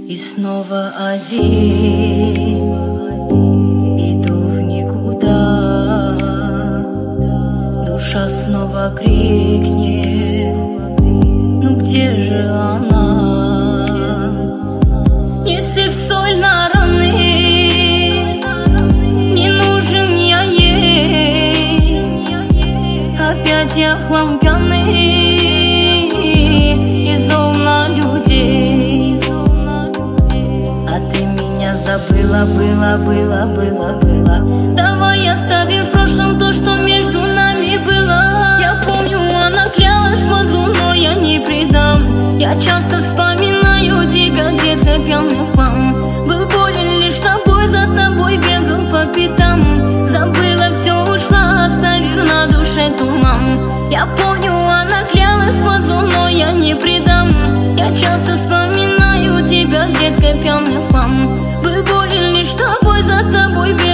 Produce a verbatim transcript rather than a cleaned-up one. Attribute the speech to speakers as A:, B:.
A: И снова один, иду в никуда. Душа снова крикнет: ну где же она? Не сыпь соль на раны, не нужен я ей. Опять я хлам пьяный и зол на людей. А ты меня забыла, было, было, было, было. Давай оставим в прошлом то, что между нами было. Я помню, она клялась под луной, я не предам. Я часто вспоминаю тебя, детка, пьяный в хлам. Был болен лишь тобой, за тобой бегал по пятам. Забыла, все ушла, оставив на душе туман. Я помню, она клялась под луной, я не предам. Я часто вспоминаю тебя, детка, пьяный в хлам. Был болен лишь тобой, за тобой бегал.